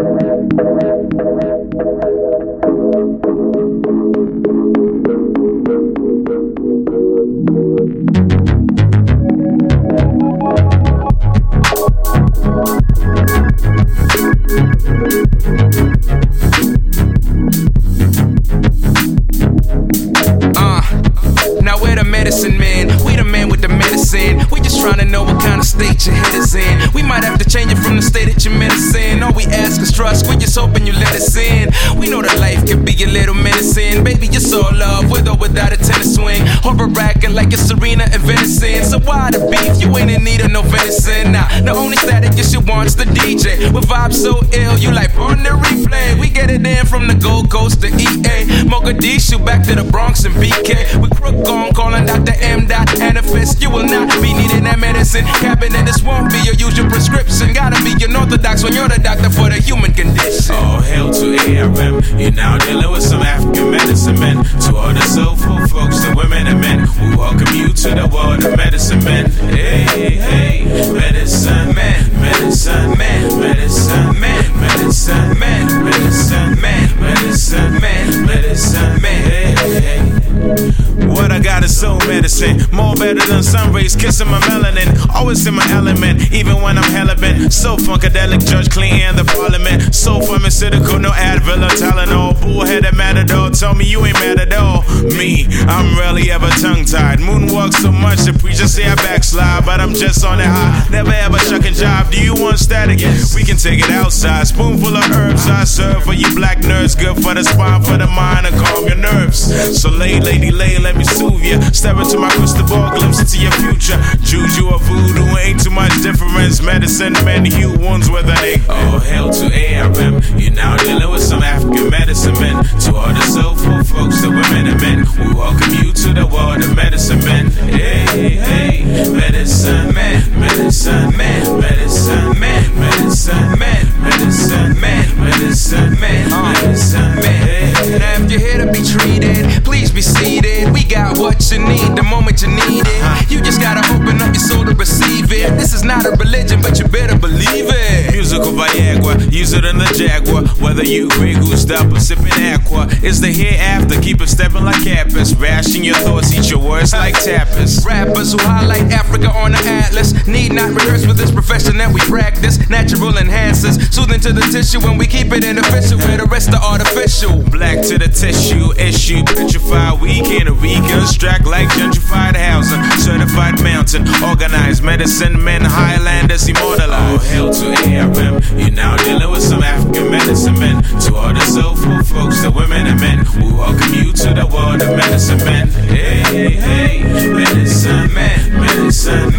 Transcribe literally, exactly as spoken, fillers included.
Medicine man, we the man with the medicine. We just trying to know what kind of state your head is in. We might have to change it from the state that your medicine. All we ask is trust, we just hoping you let us in. We know that life can be a little menacing. Baby, you're so love, with or without a tennis swing. Horror racking like it's Serena and venison. So why the beef? You ain't in need of no venison. Nah, the only static you should want's the D J. With vibes so ill, you like on the replay. We get it in from the Gold Coast to E A. Mogadishu back to the Bronx and B K. We crook on calling Doctor M. Anafist, you will not be needing that medicine. Cabinet, this won't be your usual prescription. Gotta be unorthodox when you're the doctor for the human condition. Oh, hail to A R M. You're now dealing with some African medicine men. To all the soulful folks, the women and men, we welcome you to the world of medicine men. Hey, hey, medicine man, medicine man, medicine man, medicine man, medicine man, medicine man, medicine man. Hey, hey. What I got is soul medicine, more better than sun rays kissing my melanin. Always in my element, even when I'm hella bent. So funkadelic, Judge Clinton, the parliament. So pharmaceutical, no Advil or Tylenol. Bullheaded matador, tell me you ain't mad at all. Me, I'm rarely ever tongue-tied. Moonwalk so much, the preachers say I backslide. But I'm just on that high, never ever shucking jive. Do you want static? Yes. We can take it outside. Spoonful of herbs I serve for you black nerds. Good for the spine, for the mind, and calm your nerves. So lay, lady, lay, let me soothe ya. Step into my crystal ball, glimpse into your future. Juju or voodoo, ain't too much difference. Medicine men heal wounds with an ache. Oh, hail to A R M. You're now dealing with some African medicine men. To all the soulful folks, the women and men, we welcome you to the world of medicine men. Hey, hey, medicine man, medicine man, medicine man, medicine man, medicine man, medicine man, medicine man. Now if you're here to be treated, please be seated. We got what you need the moment you need it. You just gotta open up your soul to receive it. This is not a religion, but you better believe it. Musical Viagra, use it in the Jaguar. Whether you Grey Goosed up or sipping aqua, it's the hereafter, keep it stepping like Capus. Rashing your thoughts, eat your words like tapas. Rappers who highlight Africa on the atlas need not rehearse with this profession that we practice. Natural enhancers, soothing to the tissue when we keep it interficial where the rest are artificial. Black to the tissue, issue, petrified, we can't reconstruct like gentrified housing. Certified mountain, organized medicine men, Highlanders immortalized. Oh, hail to A R M. You're now dealing with some African medicine men. To all the soulful folks, the women and men, we welcome you to the world of medicine men. Hey, hey, hey, medicine man, medicine